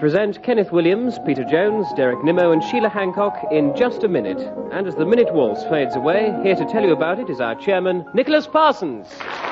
present Kenneth Williams, Peter Jones, Derek Nimmo and Sheila Hancock in Just a Minute. And as the minute waltz fades away, here to tell you about it is our chairman, Nicholas Parsons.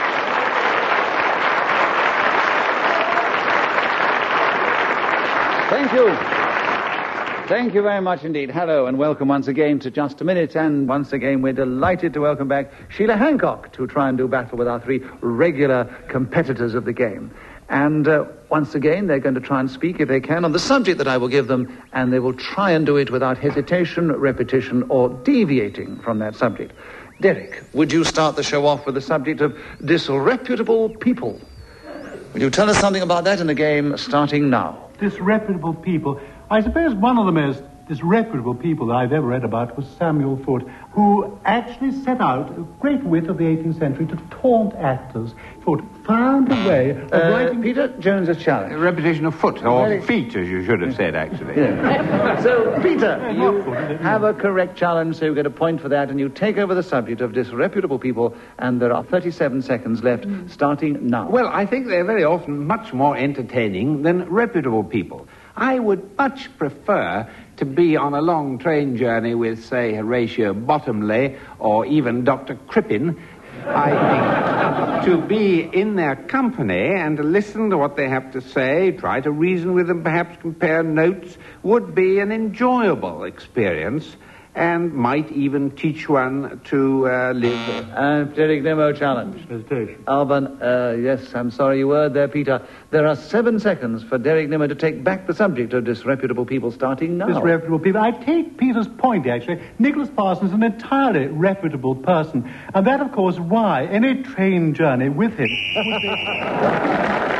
Thank you. Thank you very much indeed. Hello and welcome once again to Just a Minute. And once again, we're delighted to welcome back Sheila Hancock to try and do battle with our three regular competitors of the game. And once again, they're going to try and speak, if they can, on the subject that I will give them, and they will try and do it without hesitation, repetition, or deviating from that subject. Derek, would you start the show off with the subject of disreputable people? Will you tell us something about that in the game starting now? Disreputable people. I suppose one of the most disreputable people that I've ever read about was Samuel Foote, who actually set out a great wit of the 18th century to taunt actors. Foote found a way of writing... Peter Jones's challenge. A repetition of foot, or feet, as you should have said, actually. Yeah. So, Peter, you have a correct challenge, so you get a point for that, and you take over the subject of disreputable people, and there are 37 seconds left, starting now. Well, I think they're very often much more entertaining than reputable people. I would much prefer to be on a long train journey with, say, Horatio Bottomley or even Dr. Crippen. I think to be in their company and to listen to what they have to say, try to reason with them, perhaps compare notes, would be an enjoyable experience and might even teach one to live. Derek Nimmo challenge. Hesitation. Alban, yes, I'm sorry you were there, Peter. There are 7 seconds for Derek Nimmo to take back the subject of disreputable people starting now. Disreputable people. I take Peter's point, actually. Nicholas Parsons is an entirely reputable person. And that, of course, why any train journey with him would be...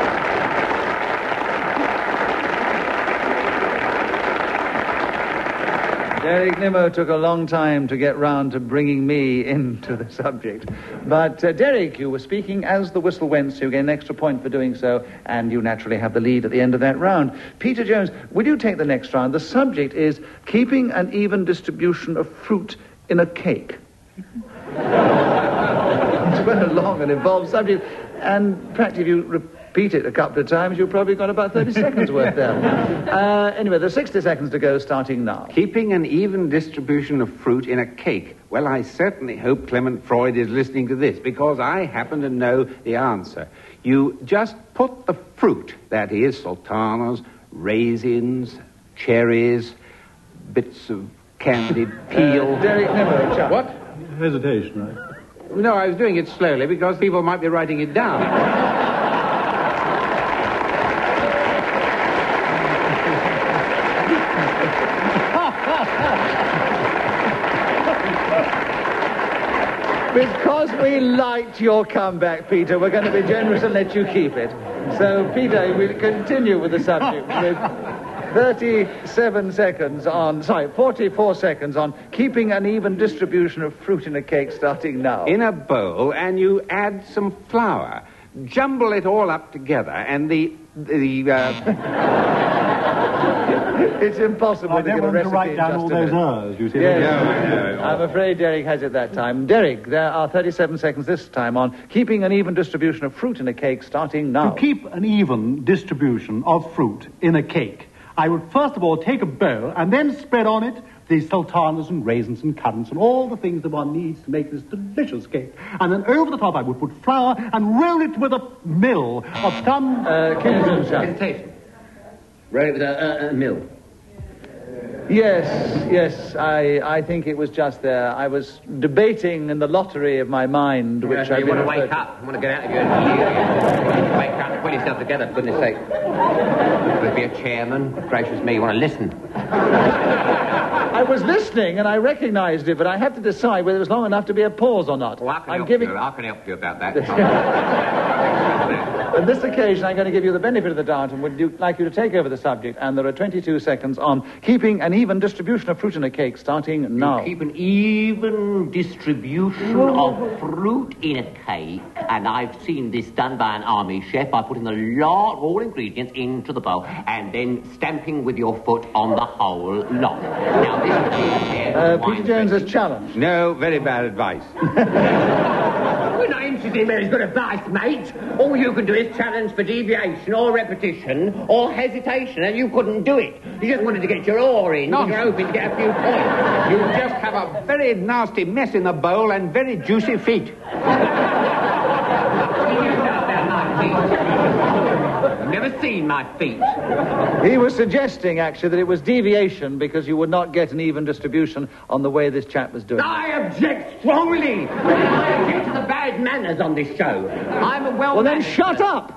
Derek Nimmo took a long time to get round to bringing me into the subject. But, Derek, you were speaking as the whistle went, so you get an extra point for doing so, and you naturally have the lead at the end of that round. Peter Jones, will you take the next round? The subject is keeping an even distribution of fruit in a cake. It's quite a long and involved subject, and practically if you repeat it a couple of times, you've probably got about 30 seconds worth there. Anyway, there's 60 seconds to go, starting now. Keeping an even distribution of fruit in a cake. Well, I certainly hope Clement Freud is listening to this, because I happen to know the answer. You just put the fruit, that is, sultanas, raisins, cherries, bits of candied peel. Derek Nimmo, What? Hesitation, right? No, I was doing it slowly because people might be writing it down. Because we liked your comeback, Peter, we're going to be generous and let you keep it. So, Peter, we'll continue with the subject with 44 seconds on keeping an even distribution of fruit in a cake starting now. In a bowl, and you add some flour. Jumble it all up together, and It's impossible to give a recipe to write down all those R's, you see. Yes. Yeah. I'm afraid Derek has it that time. Derek, there are 37 seconds this time on keeping an even distribution of fruit in a cake starting now. To keep an even distribution of fruit in a cake, I would first of all take a bowl and then spread on it the sultanas and raisins and currants and all the things that one needs to make this delicious cake. And then over the top I would put flour and roll it with a mill of some... Hesitation. Roll it with a mill. Yes, I think it was just there. I was debating in the lottery of my mind, which You want to wake up. You want to get out of your... You wake up and pull yourself together, for goodness sake. Would be a chairman. Gracious me, you want to listen. I was listening and I recognized it, but I had to decide whether it was long enough to be a pause or not. Well, I can help you about that. On this occasion, I'm going to give you the benefit of the doubt and would like you to take over the subject. And there are 22 seconds on keeping an even distribution of fruit in a cake starting now. You keep an even distribution of fruit in a cake, and I've seen this done by an army chef by putting a lot of all ingredients into the bowl and then stamping with your foot on the whole lot. Now, this is Peter Jones has challenged. No, very bad advice. We're not interested in where he's got advice, mate. All you can do is challenge for deviation or repetition or hesitation, and you couldn't do it. You just wanted to get your oar in. Nonsense. You're hoping to get a few points. You just have a very nasty mess in the bowl and very juicy feet. I've never seen my feet. He was suggesting, actually, that it was deviation because you would not get an even distribution on the way this chap was doing it. I object strongly. I object to the bad manners on this show. I'm a Well, then shut up!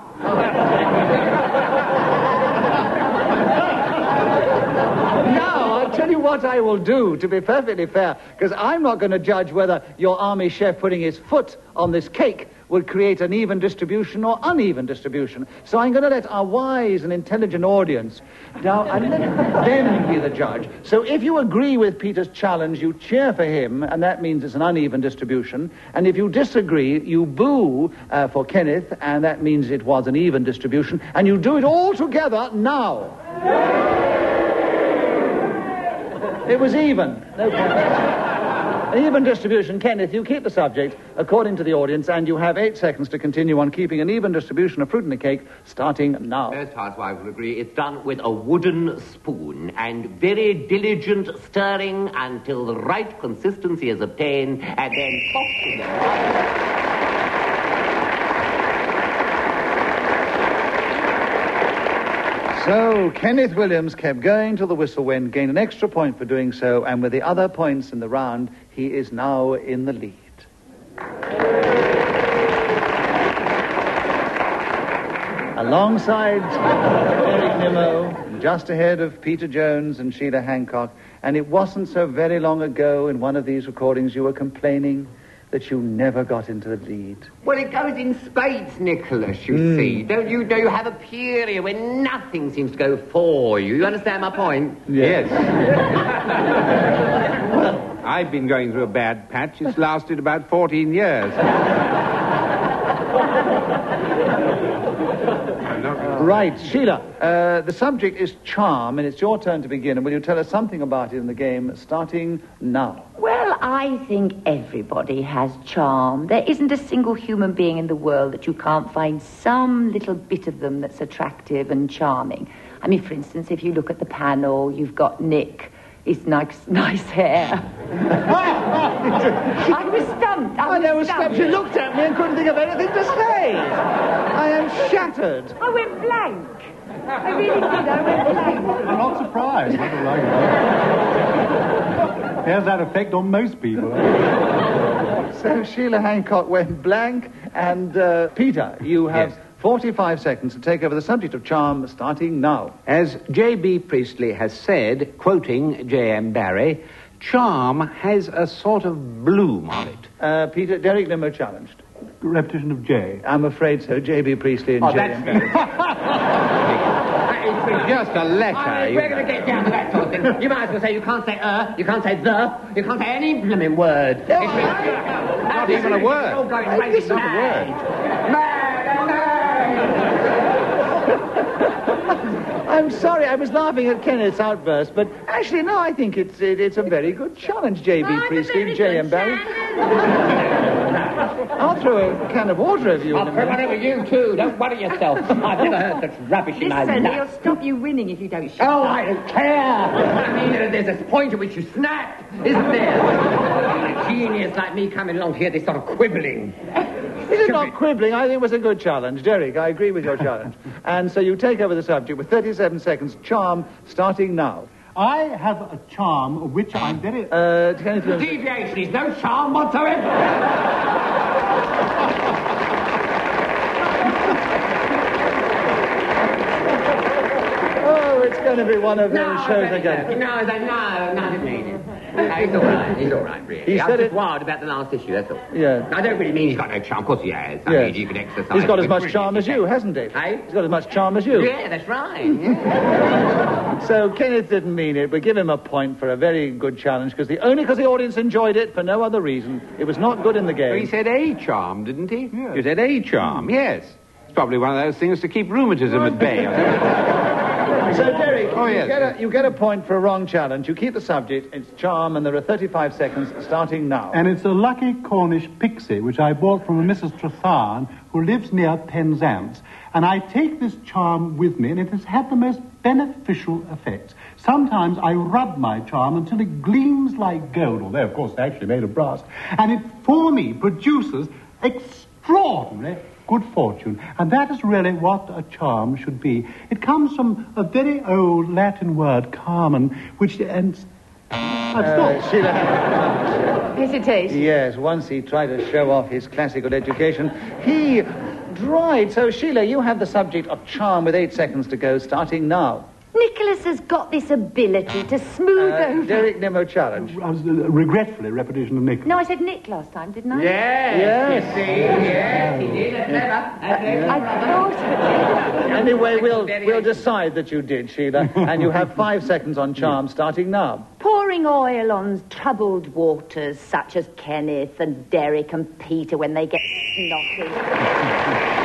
Now, I'll tell you what I will do, to be perfectly fair, because I'm not going to judge whether your army chef putting his foot on this cake would create an even distribution or uneven distribution. So I'm going to let our wise and intelligent audience now and let them be the judge. So if you agree with Peter's challenge, you cheer for him, and that means it's an uneven distribution. And if you disagree, you boo for Kenneth, and that means it was an even distribution. And you do it all together now. It was even. No problem. An even distribution. Kenneth, you keep the subject according to the audience, and you have 8 seconds to continue on keeping an even distribution of fruit in the cake, starting now. Most housewives will agree it's done with a wooden spoon and very diligent stirring until the right consistency is obtained, and then tossed in the... So, Kenneth Williams kept going till the whistle went, gained an extra point for doing so, and with the other points in the round, he is now in the lead. Alongside Derek Nimmo, just ahead of Peter Jones and Sheila Hancock, and it wasn't so very long ago in one of these recordings you were complaining that you never got into the lead. Well, it goes in spades, Nicholas, you see. Don't you know you have a period when nothing seems to go for you? You understand my point? Yes. I've been going through a bad patch. It's lasted about 14 years. Right, Sheila, the subject is charm, and it's your turn to begin. And will you tell us something about it in the game, starting now? Well, I think everybody has charm. There isn't a single human being in the world that you can't find some little bit of them that's attractive and charming. I mean, for instance, if you look at the panel, you've got Nick. His nice hair. I was stumped. I was stumped. She looked at me and couldn't think of anything to say. I am shattered. I went blank. I really did. I went blank. I'm not surprised. I don't like it. There's that effect on most people. So Sheila Hancock went blank, and Peter, you have... Yes. 45 seconds to take over the subject of charm, starting now. As J.B. Priestley has said, quoting J.M. Barrie, charm has a sort of bloom on it. Peter, Derek Nimmo challenged. Repetition of J. I'm afraid so. J.B. Priestley and J.M. Barrie. It's just a letter. We're going to get down to that sort of thing. You might as well say you can't say you can't say the, you can't say any blooming word. Not even a word. It's all going It's not a mad. I'm sorry, I was laughing at Kenneth's outburst, but actually, no, I think it's a very good challenge, J.B. Priestley and J.M. Barrie. I'll throw a can of water over you in a I'll throw one minute. over you, too. Don't worry yourself. I've never heard such rubbish in my Listen, life. he'll stop you winning if you don't shut Oh, up. I don't care. I mean, there's a point at which you snap, isn't there? A genius like me coming along to hear this sort of quibbling. This is not quibbling. I think it was a good challenge. Derek, I agree with your challenge. And so you take over the subject with 37 seconds. Charm, starting now. I have a charm of which I'm very... Kenneth Williams. Deviation is no charm whatsoever. Oh, it's going to be one of those shows again. No, I didn't mean it. He's all right, really. He I'm said just it- wild about the last issue, that's all. Yeah. I don't really mean he's got no charm. Of course he has. I Yes. mean, you can exercise... He's got as much brilliant charm as you, hasn't he? Hey? He's got as much charm as you. Yeah, that's right. Yeah. So Kenneth didn't mean it, but give him a point for a very good challenge, only because the audience enjoyed it, for no other reason. It was not good in the game. He said a charm, didn't he? Yes. You said a charm, yes. It's probably one of those things to keep rheumatism at bay. So, Derek, yes. you get a point for a wrong challenge. You keep the subject, it's charm, and there are 35 seconds starting now. And it's a lucky Cornish pixie, which I bought from a Mrs. Tretharn, who lives near Penzance. And I take this charm with me, and it has had the most beneficial effects. Sometimes I rub my charm until it gleams like gold, although, of course, it's actually made of brass. And it, for me, produces extraordinary good fortune. And that is really what a charm should be. It comes from a very old Latin word, carmen, which... and Sheila. Hesitation. Yes, once he tried to show off his classical education, he dried. So, Sheila, you have the subject of charm with 8 seconds to go, starting now. Nicholas has got this ability to smooth over... Derek Nimmo challenge. I was regretfully repetition of Nick. No, I said Nick last time, didn't I? Yes. You see, yes, he did. I thought... Anyway, we'll decide that you did, Sheila. And you have 5 seconds on charm, starting now. Pouring oil on troubled waters such as Kenneth and Derek and Peter when they get snotty.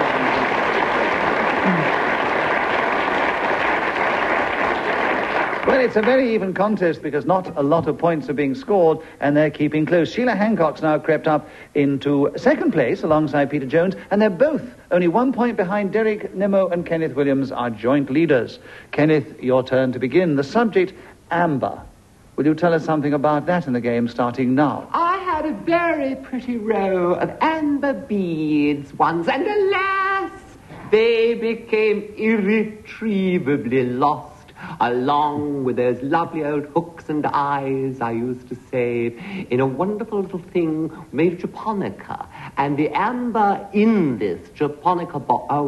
Well, it's a very even contest because not a lot of points are being scored and they're keeping close. Sheila Hancock's now crept up into second place alongside Peter Jones, and they're both only 1 point behind. Derek Nimmo and Kenneth Williams are joint leaders. Kenneth, your turn to begin. The subject, amber. Will you tell us something about that in the game starting now? I had a very pretty row of amber beads once, and alas, they became irretrievably lost, along with those lovely old hooks and eyes I used to save in a wonderful little thing made of japonica. And the amber in this japonica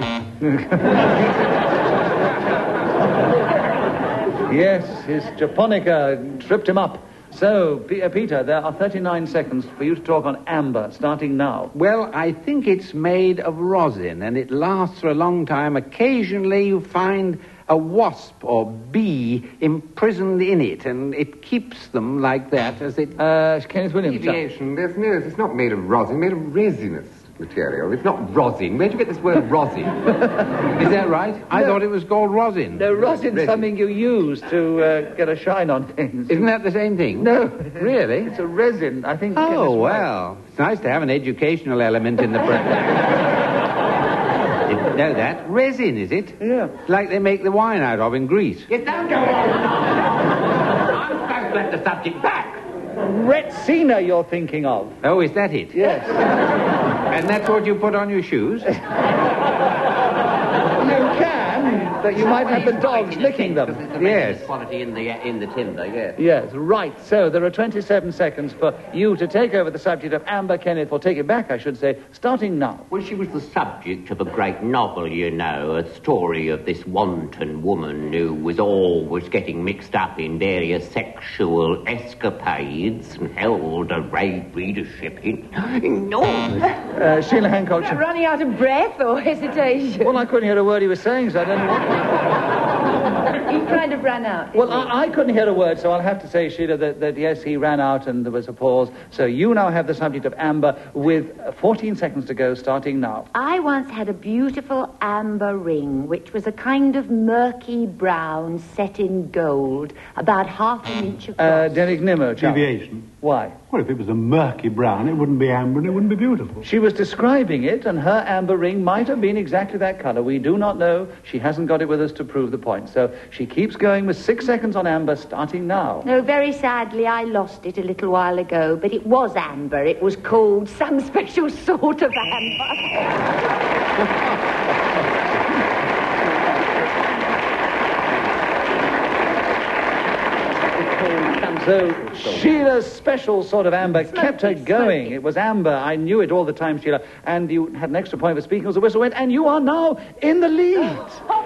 Yes, his japonica tripped him up. So, Peter, there are 39 seconds for you to talk on amber, starting now. Well, I think it's made of rosin, and it lasts for a long time. Occasionally you find a wasp or bee imprisoned in it, and it keeps them like that as it... Kenneth Williams. Deviation. There's no... It's not made of rosin, made of resinous material. It's not rosin. Where'd you get this word rosin? Is that right? I thought it was called rosin. No, rosin's something you use to get a shine on things. Isn't that the same thing? No. Really? It's a resin, I think. Oh, well. It's nice to have an educational element in the Didn't know that. Resin, is it? Yeah. Like they make the wine out of in Greece. Yes, don't go on. I'm supposed to let the subject back. Retsina you're thinking of. Oh, is that it? Yes. And that's what you put on your shoes? You can, but you might have the dogs licking them. Yes. Quality in the timber, yes. Yes, right. So there are 27 seconds for you to take over the subject of amber, Kenneth, or take it back, I should say, starting now. Well, she was the subject of a great novel, you know, a story of this wanton woman who was always getting mixed up in various sexual escapades and held a great readership in enormous. Sheila Hancock. Running out of breath or hesitation? Well, I couldn't hear a word he was saying, so I don't know what... He kind of ran out. Well, I couldn't hear a word, so I'll have to say, Sheila, that yes, he ran out and there was a pause. So you now have the subject of amber with 14 seconds to go, starting now. I once had a beautiful amber ring, which was a kind of murky brown set in gold, about half an inch across. Derek Nimmo, Deviation. Why? Well, if it was a murky brown, it wouldn't be amber and it wouldn't be beautiful. She was describing it, and her amber ring might have been exactly that colour. We do not know. She hasn't got it with us to prove the point. So she keeps going with 6 seconds on amber, starting now. No, very sadly, I lost it a little while ago, but it was amber. It was called some special sort of amber. So Sheila's special sort of amber kept her going. It was amber. I knew it all the time, Sheila. And you had an extra point for speaking as the whistle went, and you are now in the lead.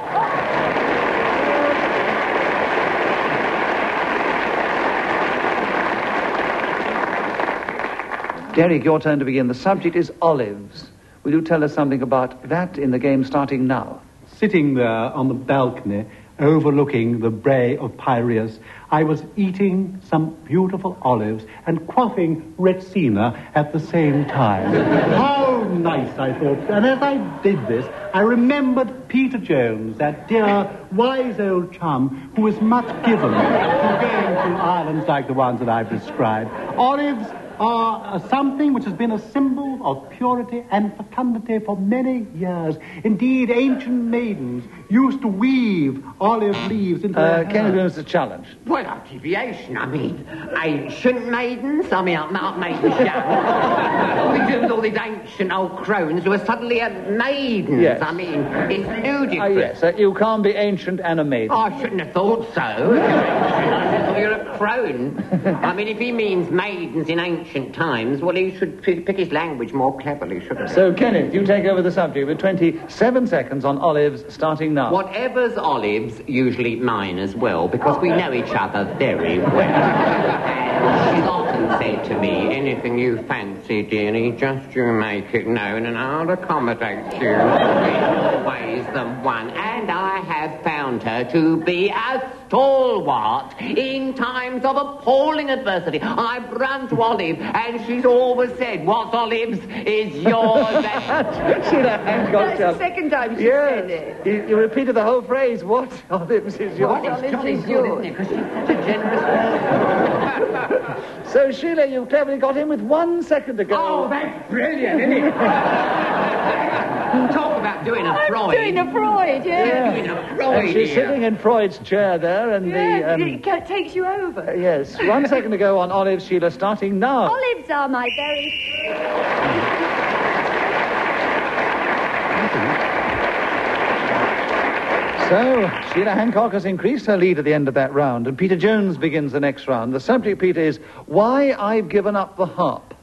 Derek, your turn to begin. The subject is olives. Will you tell us something about that in the game starting now? Sitting there on the balcony overlooking the Brae of Piraeus, I was eating some beautiful olives and quaffing Retsina at the same time. How nice, I thought. And as I did this, I remembered Peter Jones, that dear, wise old chum who is much given to going to islands like the ones that I've described. Olives are something which has been a symbol of purity and fecundity for many years. Indeed, ancient maidens used to weave olive leaves into their hair. Kenneth Jones, the challenge. What a deviation, I mean. Ancient maidens? I mean, not maidens young. We do with all these ancient old crones who are suddenly maidens. Yes. I mean, it's ludicrous. Yes, you can't be ancient and a maiden. I shouldn't have thought so. If you're ancient, I thought you're a crone. I mean, if he means maidens in ancient times, well, he should pick his language more cleverly, shouldn't he? So, Kenneth, you take over the subject with 27 seconds on olives, starting now. Whatever's olives, usually mine as well, because we know each other very well. And she's often said to me, anything you fancy, dearie, just you make it known and I'll accommodate you in ways the one. And I have found her to be a stalwart in times of appalling adversity. I've run to Olive and she's always said, what's olives is yours. Sheila Hancock. That's the second time she said it. You repeated the whole phrase, what olives is yours? What olives is yours? Because she's such a generous person. So, Sheila, you cleverly got in with 1 second to go. Oh, that's brilliant, isn't it? Talk about doing a Freud. Doing a Freud, yeah. Doing a Freud. And she's here. sitting in Freud's chair there, and It takes you over. yes, 1 second to go on olives, Sheila, starting now. Olives are my very... So, Sheila Hancock has increased her lead at the end of that round, and Peter Jones begins the next round. The subject, Peter, is Why I've Given Up the Harp.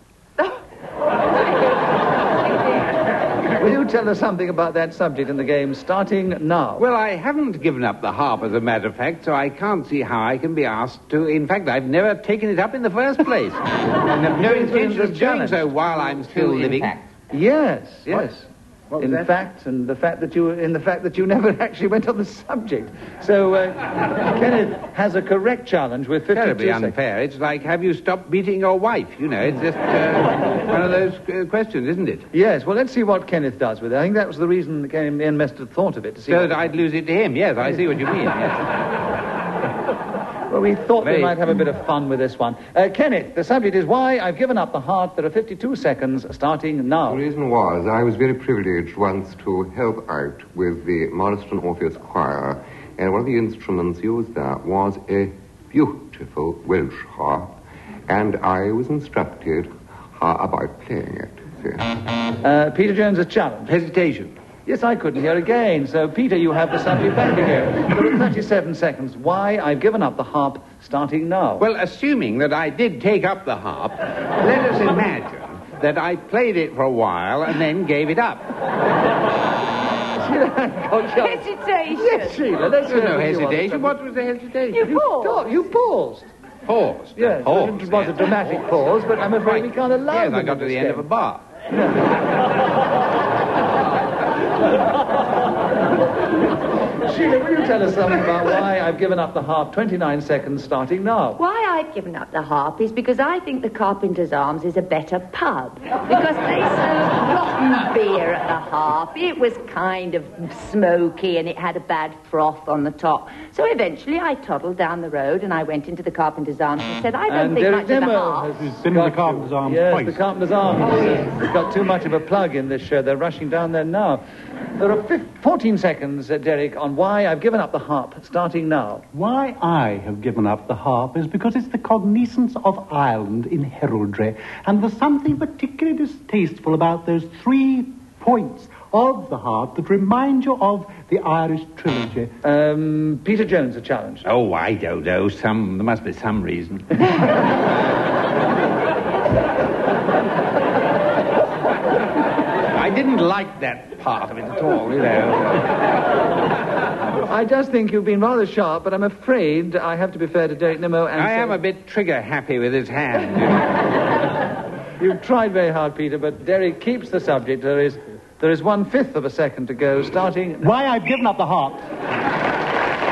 Will you tell us something about that subject in the game, starting now? Well, I haven't given up the harp, as a matter of fact, so I can't see how I can be asked to. In fact, I've never taken it up in the first place. And have no intention of doing so while I'm still living. Yes. What was In that? fact, and the fact that you never actually went on the subject. So, Kenneth has a correct challenge with 52 Terribly seconds. unfair. It's like, have you stopped beating your wife? You know, it's just one of those questions, isn't it? Yes, well, let's see what Kenneth does with it. I think that was the reason that Ian Mester thought of it. To see So what that I'd lose it to him. Yes, I see what you mean. Yes. Well, we thought we Very- might have a bit of fun with this one. Kenneth, the subject is Why I've Given Up the Heart. There are 52 seconds starting now. The reason was I was very privileged once to help out with the Morriston Orpheus Choir, and one of the instruments used there was a beautiful Welsh harp, and I was instructed about playing it. See? Peter Jones' challenge. Hesitation. Yes, I couldn't hear again. So, Peter, you have the subject back again. There are 37 seconds. Why I've Given Up the Harp, starting now. Well, assuming that I did take up the harp, let us imagine that I played it for a while and then gave it up. Hesitation. Yes, Sheila, let's There was hear no what you want. hesitation. What was the hesitation? You paused. Paused. Yes, Paused. it was a dramatic pause, but I'm afraid we can't allow Yes, them I got in to this the end game. of a bar. Sheila, will you tell us something about why I've given up the harp? 29 seconds starting now. Why I've given up the harp is because I think the Carpenter's Arms is a better pub. Because they served rotten beer at the harp. It was kind of smoky and it had a bad froth on the top. So eventually I toddled down the road and I went into the Carpenter's Arms and said, I don't And think Derek much of the Nimmo harp. has been in the got Carpenter's you. Arms Yes, twice. the Carpenter's Arms. It's got too much of a plug in this show. They're rushing down there now. There are 14 seconds, Derek, on why I've given up the harp, starting now. Why I have given up the harp is because it's the cognizance of Ireland in heraldry, and there's something particularly distasteful about those 3 points of the harp that remind you of the Irish trilogy. Peter Jones, a challenge. Oh, I don't know. There must be some reason. I didn't like that part of it at all, you know. I just think you've been rather sharp, but I'm afraid I have to be fair to Derek Nimmo and I say am a bit trigger-happy with his hand, you know. You've tried very hard, Peter, but Derek keeps the subject. There is 1/5 of a second to go, starting... Why I've given up the harp.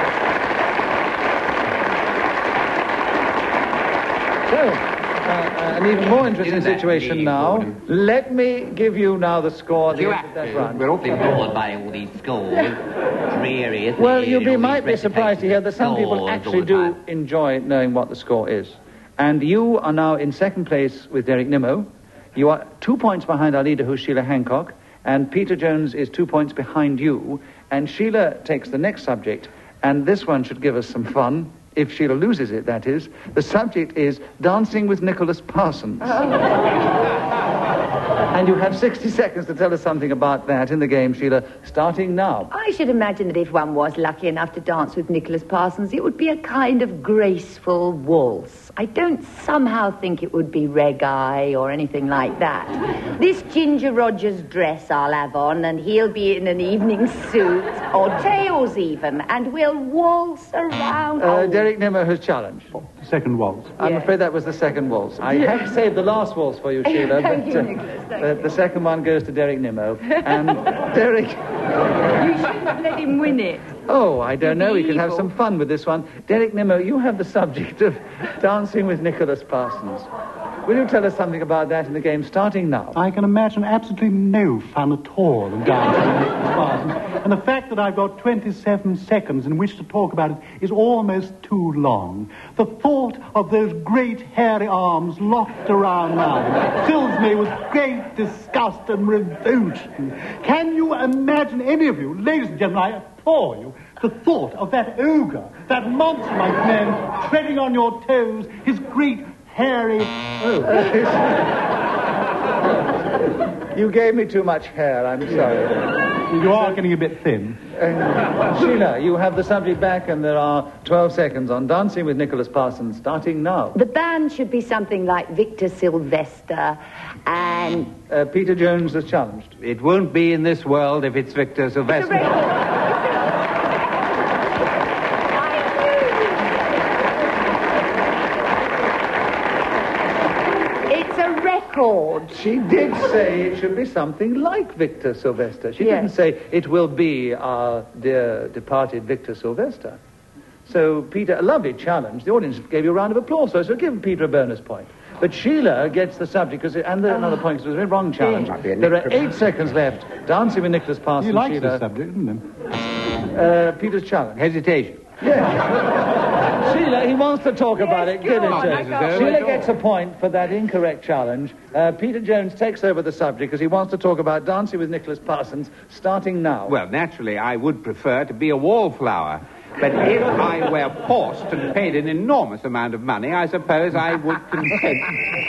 So, an even more interesting Isn't that situation me, now. Gordon? Let me give you now the score at the You end of have that to. round. We're awfully Bored by all these scores. Dreary, isn't Well, it? you And all might be these surprised to hear that some people scores actually all the do time. enjoy knowing what the score is. And you are now in second place with Derek Nimmo. You are 2 points behind our leader, who's Sheila Hancock, and Peter Jones is 2 points behind you. And Sheila takes the next subject, and this one should give us some fun. If Sheila loses it, that is. The subject is Dancing with Nicholas Parsons. And you have 60 seconds to tell us something about that in the game, Sheila, starting now. I should imagine that if one was lucky enough to dance with Nicholas Parsons, it would be a kind of graceful waltz. I don't somehow think it would be reggae or anything like that. This Ginger Rogers dress I'll have on, and he'll be in an evening suit, or tails even, and we'll waltz around. Derek Nimmo has challenged. Second waltz. I'm Yeah. afraid that was the second waltz. I have saved the last waltz for you, Sheila, Thank but you, Nicholas, thank the second one goes to Derek Nimmo. And Derek, You shouldn't have let him win it. oh, I don't know, we could have Evil. some fun with this one. Derek Nimmo, you have the subject of Dancing with Nicholas Parsons. Will you tell us something about that in the game, starting now? I can imagine absolutely no fun at all in dancing with Nicholas Parsons. And the fact that I've got 27 seconds in which to talk about it is almost too long. The thought of those great hairy arms locked around mine fills me with great disgust and revulsion. Can you imagine, any of you, ladies and gentlemen, I implore you, the thought of that ogre, that monster like man, treading on your toes, his great hairy... You gave me too much hair, I'm sorry. You are getting a bit thin. Sheila, you have the subject back, and there are 12 seconds on Dancing with Nicholas Parsons, starting now. The band should be something like Victor Sylvester and... Peter Jones has challenged. It won't be in this world if it's Victor Sylvester. It's a record. She did say it should be something like Victor Sylvester. She Yes. didn't say it will be our dear departed Victor Sylvester. So, Peter, a lovely challenge. The audience gave you a round of applause, so give Peter a bonus point. But Sheila gets the subject, another point, because it was a very wrong challenge. Might be a There are Nick- 8 seconds left. Dancing with Nicholas Parsons, He likes Sheila. this subject, doesn't he? Peter's challenge. Hesitation. Sheila, he wants to talk about it. Give it on, to Mrs. him. Owen. Sheila gets a point for that incorrect challenge. Peter Jones takes over the subject because he wants to talk about Dancing with Nicholas Parsons, starting now. Well, naturally, I would prefer to be a wallflower. But if I were forced and paid an enormous amount of money, I suppose I would consent.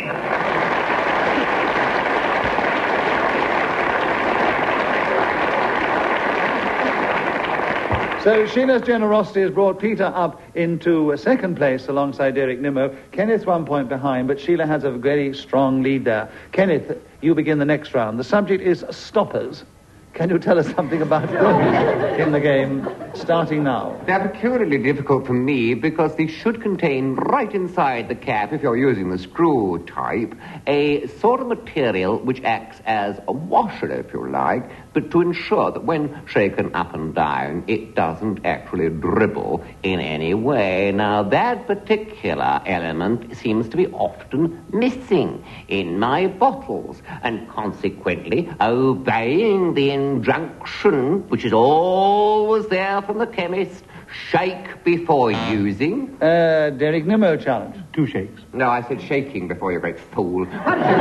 So Sheila's generosity has brought Peter up into second place alongside Derek Nimmo. Kenneth 1 point behind, but Sheila has a very strong lead there. Kenneth, you begin the next round. The subject is stoppers. Can you tell us something about them in the game, starting now? They're peculiarly difficult for me because they should contain right inside the cap, if you're using the screw type, a sort of material which acts as a washer, if you like, but to ensure that when shaken up and down, it doesn't actually dribble in any way. Now, that particular element seems to be often missing in my bottles, and consequently, obeying the injunction, which is always there from the chemist, shake before using. Derek Nimmo challenge. 2 shakes. No, I said shaking before, you great fool. It's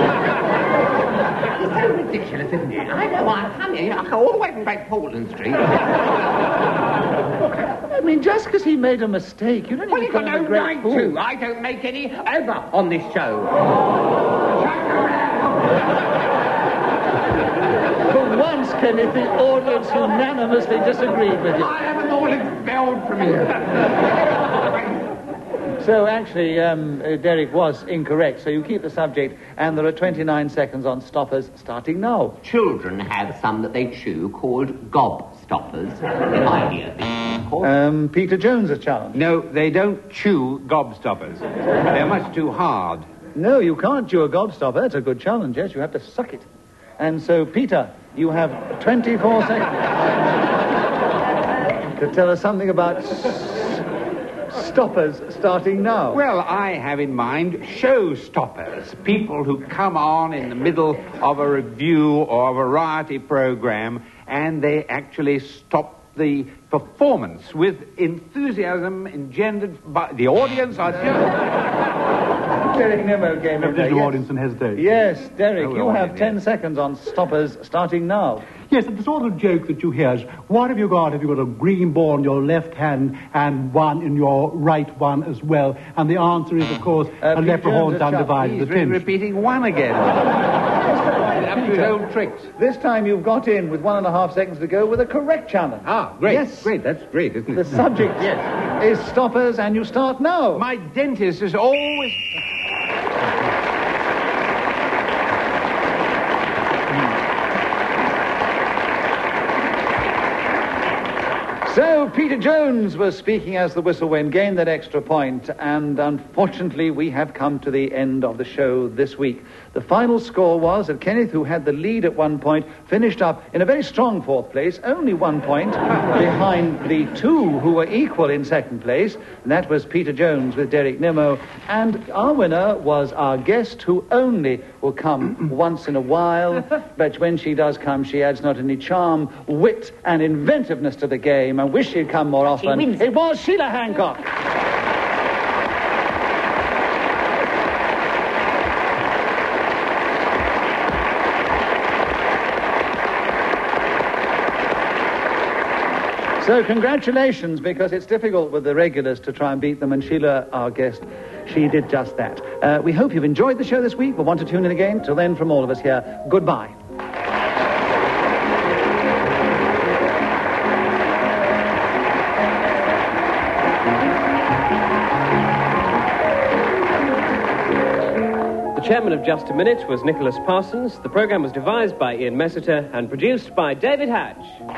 so ridiculous, isn't it? I know why I come here. I go all the way from Great Portland Street. I mean, just because he made a mistake, you don't Well, need you've to got call him no a great right fool. to. I don't make any ever on this show. For once, Kenneth, the audience unanimously disagreed with you. I haven't all expelled from here. So actually, Derek was incorrect. So you keep the subject, and there are 29 seconds on stoppers, starting now. Children have some that they chew called gobstoppers. My dear thing, of course. Peter Jones has challenged. No, they don't chew gobstoppers. They're much too hard. No, you can't chew a gobstopper. That's a good challenge, yes. You have to suck it. And so, Peter, you have 24 seconds to tell us something about Stoppers starting now. Well, I have in mind showstoppers, people who come on in the middle of a review or a variety program and they actually stop the performance with enthusiasm engendered by the audience. Derek Nimmo came in there. The audience and hesitate. Yes, Derek, Oh, you well, have yes. 10 seconds on Stoppers starting now. Yes, the sort of joke that you hear is, what have you got? Have you got a green ball in your left hand and one in your right one as well? And the answer is, of course, a Pete leprechaun's Jones has undivided He's attention. repeating one again. Up to his old tricks. This time you've got in with 1.5 seconds to go with a correct challenge. Ah, great. Yes. Great, that's great, isn't The it? subject is Stoppers, and you start now. My dentist is always... So, Peter Jones was speaking as the whistle went, gained that extra point, and unfortunately we have come to the end of the show this week. The final score was that Kenneth, who had the lead at one point, finished up in a very strong fourth place, only 1 point behind the two who were equal in second place, and that was Peter Jones with Derek Nimmo, and our winner was our guest, who only will come once in a while, but when she does come, she adds not only charm, wit, and inventiveness to the game. I wish she'd come more often. wins. It was Sheila Hancock. So congratulations, because it's difficult with the regulars to try and beat them, and Sheila, our guest, she did just that. We hope you've enjoyed the show this week. We'll want to tune in again. Till then, from all of us here, goodbye. The chairman of Just a Minute was Nicholas Parsons. The programme was devised by Ian Messiter and produced by David Hatch.